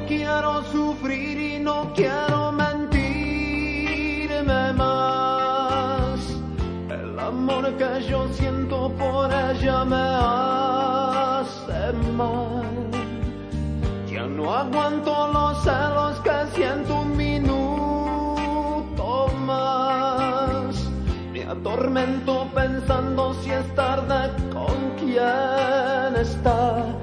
quiero sufrir y no quiero mentirme más. El amor que yo siento por ella me hace mal. Ya no aguanto los celos que siento un minuto más. Me atormento pensando si es tarde, con quién está.